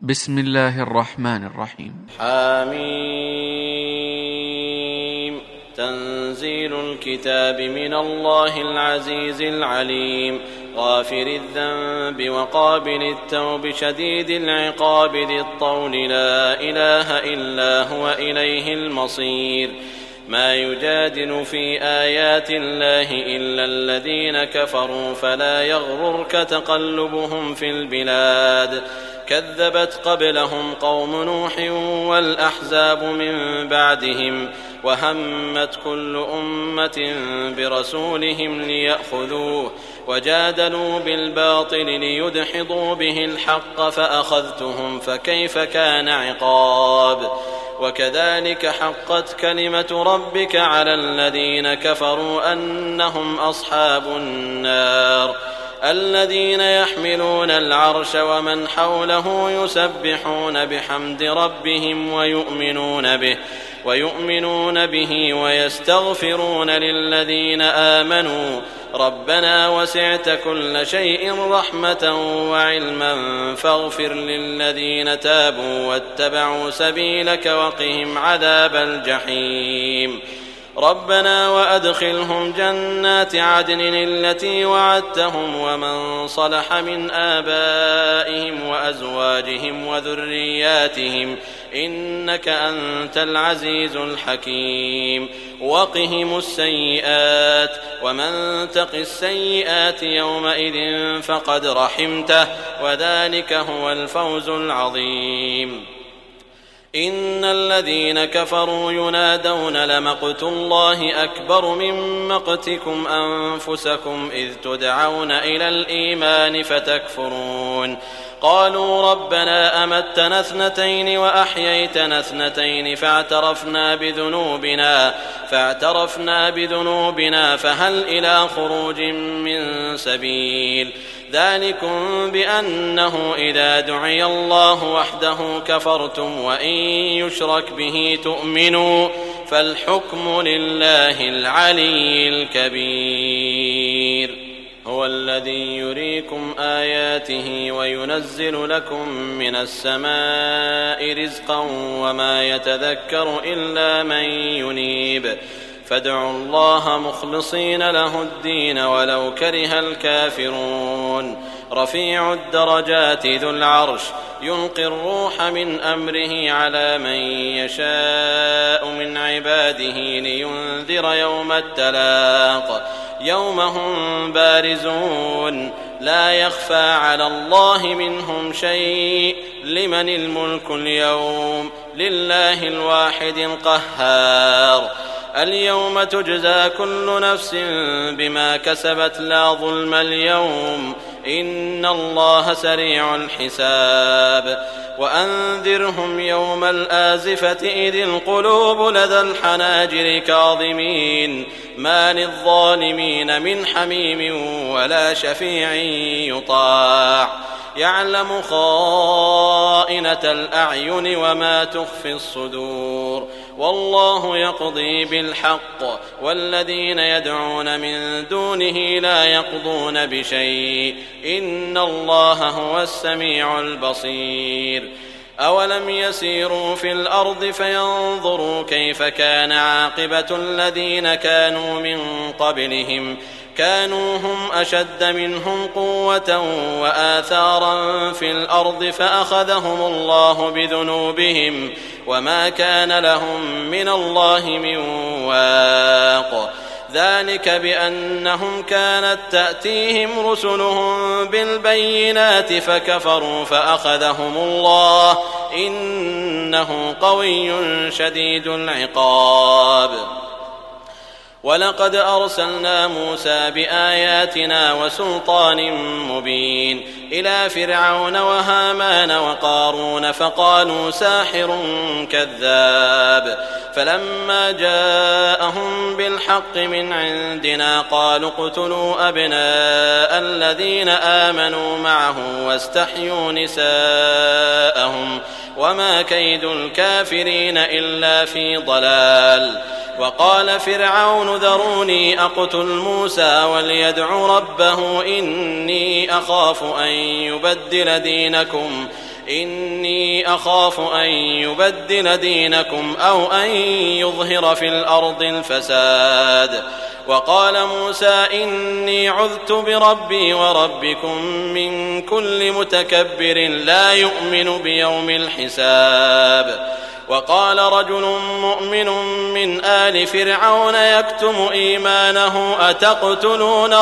بسم الله الرحمن الرحيم. حميم. تنزيل الكتاب من الله العزيز العليم، غافر الذنب وقابل التوب شديد العقاب ذي الطول، لا إله إلا هو إليه المصير. ما يجادل في آيات الله إلا الذين كفروا، فلا يغررك تقلبهم في البلاد. كذبت قبلهم قوم نوح والأحزاب من بعدهم، وهمت كل أمة برسولهم ليأخذوه، وجادلوا بالباطل ليدحضوا به الحق، فأخذتهم فكيف كان عقاب. وكذلك حقت كلمة ربك على الذين كفروا أنهم أصحاب النار. الذين يحملون العرش ومن حوله يسبحون بحمد ربهم ويؤمنون به ويستغفرون للذين آمنوا ربنا وسعت كل شيء رحمة وعلما فاغفر للذين تابوا واتبعوا سبيلك وقهم عذاب الجحيم. ربنا وأدخلهم جنات عدن التي وعدتهم ومن صلح من آبائهم وأزواجهم وذرياتهم إنك أنت العزيز الحكيم. وقهم السيئات، ومن تق السيئات يومئذ فقد رحمته، وذلك هو الفوز العظيم. إن الذين كفروا ينادون لمقت الله أكبر من مقتكم أنفسكم إذ تدعون إلى الإيمان فتكفرون. قالوا ربنا أمتنا اثنتين وأحييتنا اثنتين فاعترفنا بذنوبنا فهل إلى خروج من سبيل. ذلكم بأنه إذا دعي الله وحده كفرتم وإن يشرك به تؤمنوا، فالحكم لله العلي الكبير. هو الذي يريكم آياته وينزل لكم من السماء رزقا وما يتذكر إلا من ينيب، فادعوا الله مخلصين له الدين ولو كره الكافرون. رفيع الدرجات ذو العرش يلقي الروح من أمره على من يشاء من عباده لينذر يوم التلاق، يوم هم بارزون لا يخفى على الله منهم شيء. لمن الملك اليوم؟ لله الواحد القهار. اليوم تجزى كل نفس بما كسبت لا ظلم اليوم، إن الله سريع الحساب. وأنذرهم يوم الآزفة إذ القلوب لدى الحناجر كاظمين، ما للظالمين من حميم ولا شفيع يطاع. يعلم خائنة الأعين وما تخفي الصدور، والله يقضي بالحق، والذين يدعون من دونه لا يقضون بشيء، إن الله هو السميع البصير. أولم يسيروا في الأرض فينظروا كيف كان عاقبة الذين كانوا من قبلهم، كانوا هم أشد منهم قوة وآثارا في الأرض فأخذهم الله بذنوبهم وما كان لهم من الله من واق. ذلك بأنهم كانت تأتيهم رسلهم بالبينات فكفروا فأخذهم الله، إنه قوي شديد العقاب. ولقد أرسلنا موسى بآياتنا وسلطان مبين إلى فرعون وهامان وقارون فقالوا ساحر كذاب، فلما جاءهم بالحق من عندنا قالوا اقتلوا أبناء الذين آمنوا معه واستحيوا نساءهم وما كيد الكافرين إلا في ضلال. وقال فرعون ذروني أقتل موسى وليدع ربه إني أخاف أن يبدل دينكم إني أخاف أن يبدل دينكم أو أن يظهر في الأرض الفساد. وقال موسى إني عذت بربي وربكم من كل متكبر لا يؤمن بيوم الحساب. وقال رجل مؤمن من آل فرعون يكتم إيمانه أتقتلون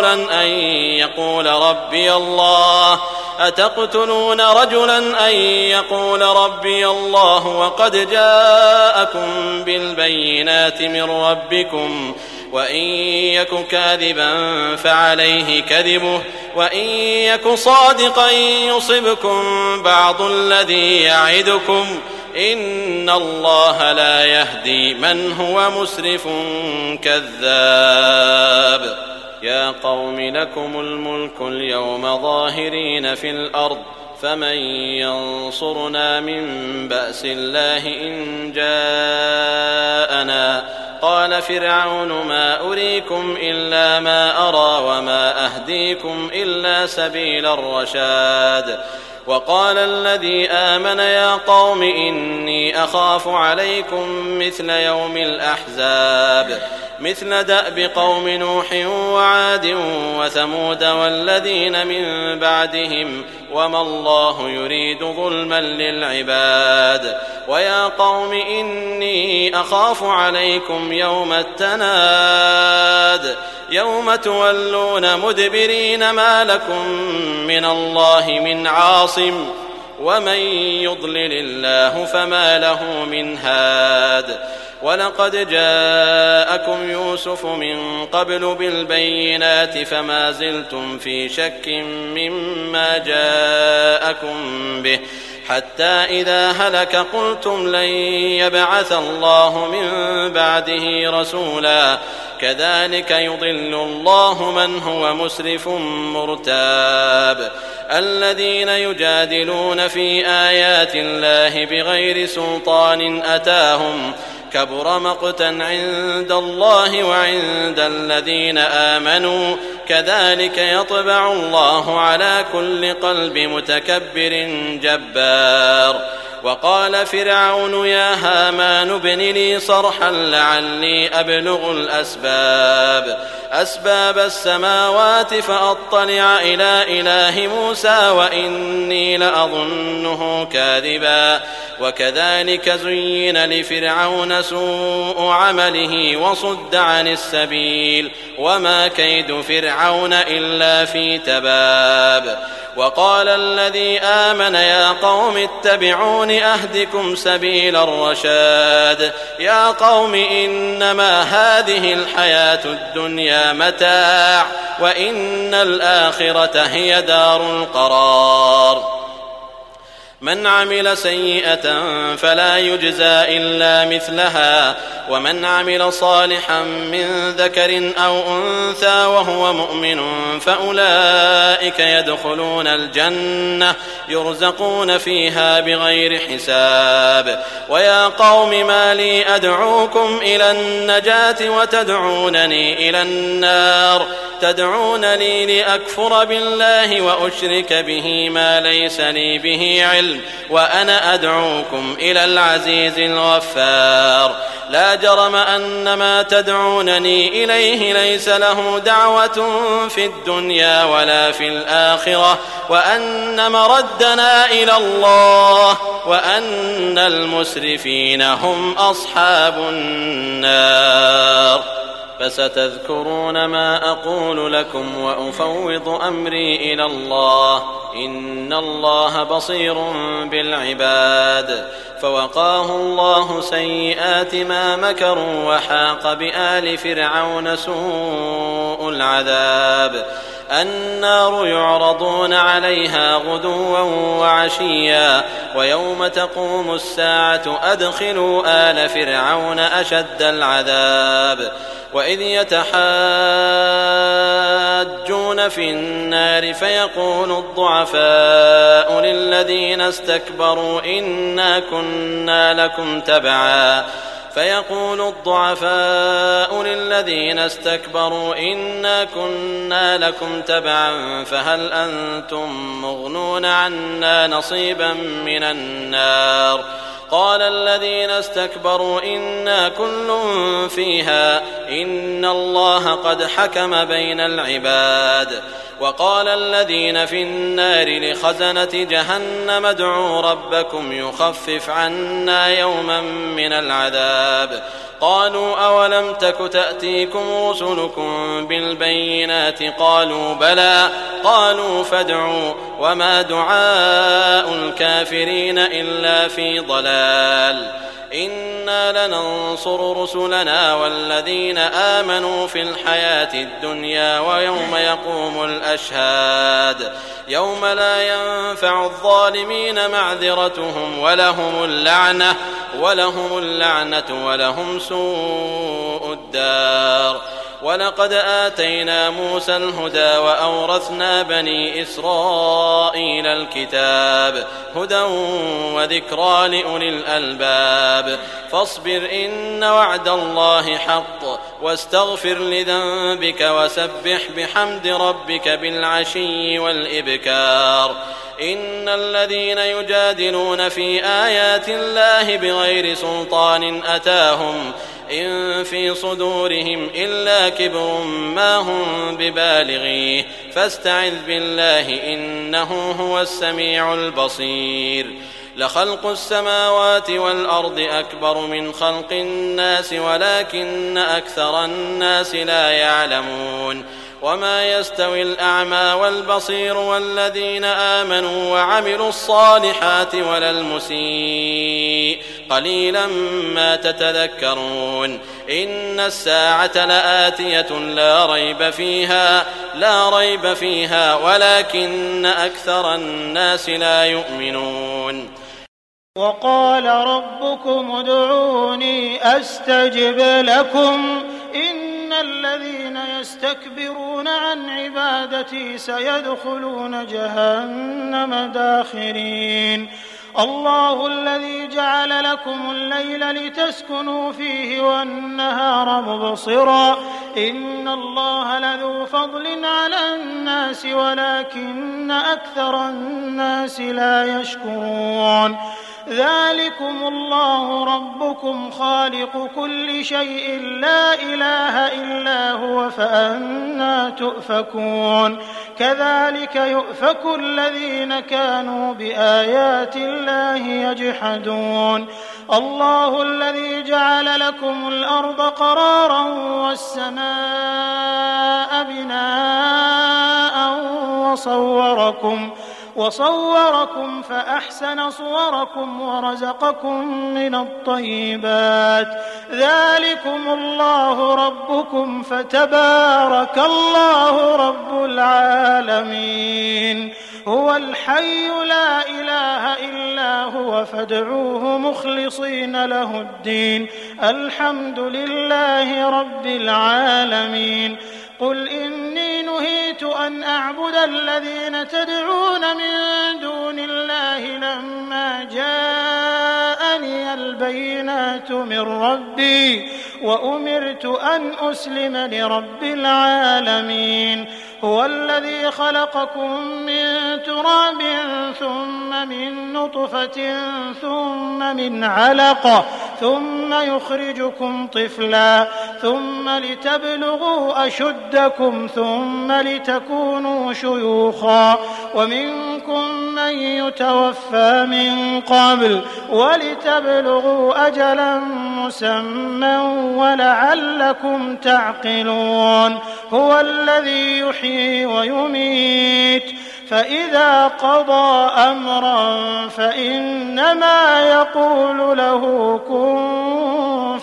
رجلا أن يقول ربي الله وقد جاءكم بالبينات من ربكم وإن يك كاذبا فعليه كذبه وإن يك صادقا يصبكم بعض الذي يعدكم إن الله لا يهدي من هو مسرف كذاب. يا قوم لكم الملك اليوم ظاهرين في الأرض فمن ينصرنا من بأس الله إن جاءنا. قال فرعون ما أريكم إلا ما أرى وما أهديكم إلا سبيل الرشاد. وقال الذي آمن يا قوم إني أخاف عليكم مثل يوم الأحزاب مثل دأب قوم نوح وعاد وثمود والذين من بعدهم وما الله يريد ظلما للعباد. ويا قوم إني أخاف عليكم يوم التناد يوم تولون مدبرين ما لكم من الله من عاصم ومن يضلل الله فما له من هاد. ولقد جاءكم يوسف من قبل بالبينات فما زلتم في شك مما جاءكم به حتى إذا هلك قلتم لن يبعث الله من بعده رسولا كذلك يضل الله من هو مسرف مرتاب. الذين يجادلون في آيات الله بغير سلطان أتاهم كبر مقتا عند الله وعند الذين آمنوا كذلك يطبع الله على كل قلب متكبر جبار. وقال فرعون يا هامان ابن لي صرحا لعلي أبلغ أسباب السماوات فأطلع إلى إله موسى وإني لأظنه كاذبا. وكذلك زين لفرعون سوء عمله وصد عن السبيل وما كيد فرعون إلا في تباب. وقال الذي آمن يا قوم اتبعون أهدكم سبيل الرشاد. يا قوم إنما هذه الحياة الدنيا متاع وإن الآخرة هي دار القرار. من عمل سيئة فلا يجزى إلا مثلها ومن عمل صالحا من ذكر أو أنثى وهو مؤمن فأولئك يدخلون الجنة يرزقون فيها بغير حساب. ويا قوم ما لي أدعوكم إلى النجاة وتدعونني إلى النار تدعونني لأكفر بالله وأشرك به ما ليس لي به علم وأنا أدعوكم إلى العزيز الغفار. لا جرم أن ما تدعونني إليه ليس له دعوة في الدنيا ولا في الآخرة وأن مردنا إلى الله وأن المسرفين هم أصحاب النار. فستذكرون ما أقول لكم وأفوض أمري إلى الله إن الله بصير بالعباد. فوقاه الله سيئات ما مكروا وحاق بآل فرعون سوء العذاب. النار يعرضون عليها غدوا وعشيا ويوم تقوم الساعة أدخلوا آل فرعون أشد العذاب. وإذ يتحاجون في النار فيقول الضعفاء للذين استكبروا إنا كنا لكم تبعا فيقول الضعفاء للذين استكبروا إنا كنا لكم تبعا فهل أنتم مغنون عنا نصيبا من النار قال الذين استكبروا إنا كل فيها إن الله قد حكم بين العباد وقال الذين في النار لخزنة جهنم ادعوا ربكم يخفف عنا يوما من العذاب قالوا أولم تك تأتيكم رسلكم بالبينات قالوا بلى قالوا فادعوا وما دعاء الكافرين إلا في ضلال إنا لننصر رسلنا والذين آمنوا في الحياة الدنيا ويوم يقوم الأشهاد يوم لا ينفع الظالمين معذرتهم ولهم اللعنة ولهم سوء الدار ولقد آتينا موسى الهدى وأورثنا بني إسرائيل الكتاب هدى وذكرى لأولي الألباب فاصبر إن وعد الله حق واستغفر لذنبك وسبح بحمد ربك بالعشي والإبكار إن الذين يجادلون في آيات الله بغير سلطان أتاهم إن في صدورهم إلا كبر ما هم ببالغيه فاستعذ بالله إنه هو السميع البصير لخلق السماوات والأرض أكبر من خلق الناس ولكن أكثر الناس لا يعلمون وما يستوي الأعمى والبصير والذين آمنوا وعملوا الصالحات ولا المسيء قليلا ما تتذكرون إن الساعة لآتية لا ريب فيها ولكن أكثر الناس لا يؤمنون وقال ربكم ادعوني أستجب لكم إن الذين يستكبرون عن عبادتي سيدخلون جهنم داخرين الله الذي جعل لكم الليل لتسكنوا فيه والنهار مبصرا إن الله لذو فضل على الناس ولكن أكثر الناس لا يشكرون ذلكم الله ربكم خالق كل شيء لا إله إلا هو فأنى تؤفكون كذلك يؤفك الذين كانوا بآيات الله يجحدون الله الذي جعل لكم الأرض قرارا والسماء بناء وصوركم فأحسن صوركم ورزقكم من الطيبات ذلكم الله ربكم فتبارك الله رب العالمين هو الحي لا إله إلا هو فادعوه مخلصين له الدين الحمد لله رب العالمين قل إني نهيت أن أعبد الذين تدعون من دون الله لما جاءني البينات من ربي وأمرت أن أسلم لرب العالمين هو الذي خلقكم من تراب ثم من نطفة ثم من علقة ثم يخرجكم طفلا ثم لتبلغوا أشدكم ثم لتكونوا شيوخا ومنكم من يتوفى من قبل ولتبلغوا أجلا مسمى ولعلكم تعقلون هو الذي يحيي ويميت فإذا قضى أمرا فإنما يقول له كن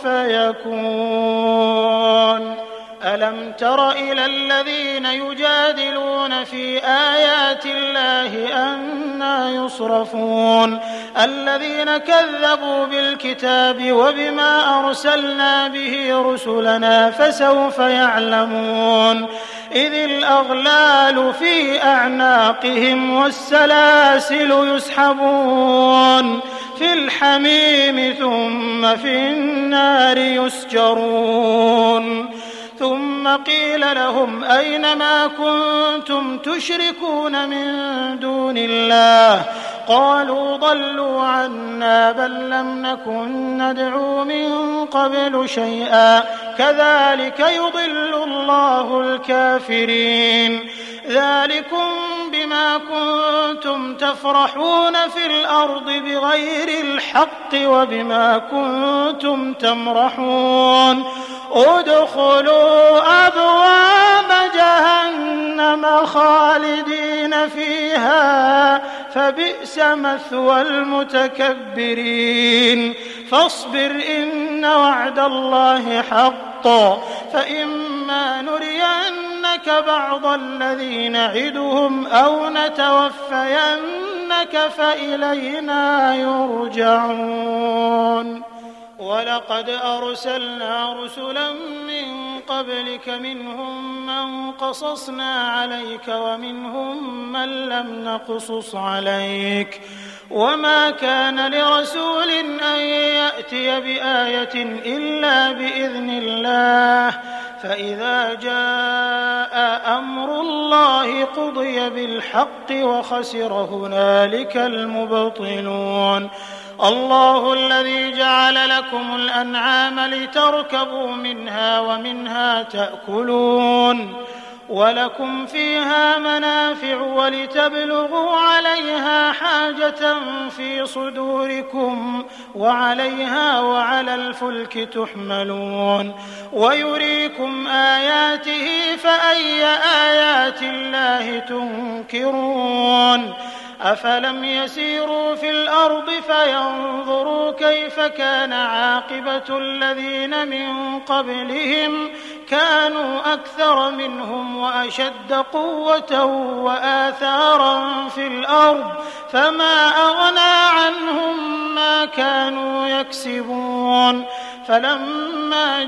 فيكون ألم تر إلى الذين يجادلون في آيات الله أنى يصرفون الذين كذبوا بالكتاب وبما أرسلنا به رسلنا فسوف يعلمون إذ الأغلال في أعناقهم والسلاسل يسحبون في الحميم الحميم ثم في النار يسجرون ثم قيل لهم أين ما كنتم تشركون من دون الله قالوا ضلوا عنا بل لم نكن ندعو من قبل شيئا كذلك يضل الله الكافرين ذلكم بما كنتم تفرحون في الأرض بغير الحق وبما كنتم تمرحون ادخلوا أبواب جهنم خالدين فيها فبئس مثوى المتكبرين فاصبر إن وعد الله حق فإما نرينك بعض الذي نعدهم أو نتوفينك فإلينا يرجعون ولقد أرسلنا رسلا من قبلك منهم من قصصنا عليك ومنهم من لم نقصص عليك وما كان لرسول أن يأتي بآية إلا بإذن الله فإذا جاء أمر الله قضي بالحق وخسر هنالك المبطلون الله الذي جعل لكم الأنعام لتركبوا منها ومنها تأكلون ولكم فيها منافع ولتبلغوا عليها حاجة في صدوركم وعليها وعلى الفلك تحملون ويريكم آياته فأي آيات الله تنكرون أفلم يسيروا في الأرض فينظروا كيف كان عاقبة الذين من قبلهم كانوا أكثر منهم وأشد قوة وآثارا في الأرض فما أغنى عنهم ما كانوا يكسبون فلما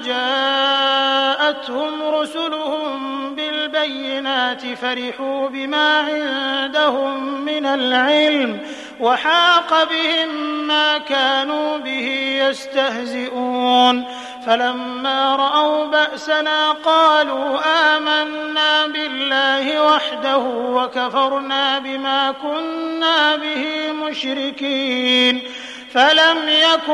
جاءتهم رسلهم بالبينات فرحوا بما عندهم من العلم وحاق بهم ما كانوا به يستهزئون فلما رأوا بأسنا قالوا آمنا بالله وحده وكفرنا بما كنا به مشركين فلم يك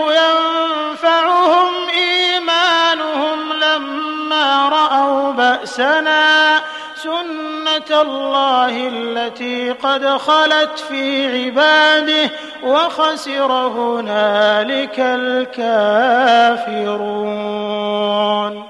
ينفعهم إيمانهم لما رأوا بأسنا سنة الله التي قد خلت في عباده وخسر هنالك الكافرون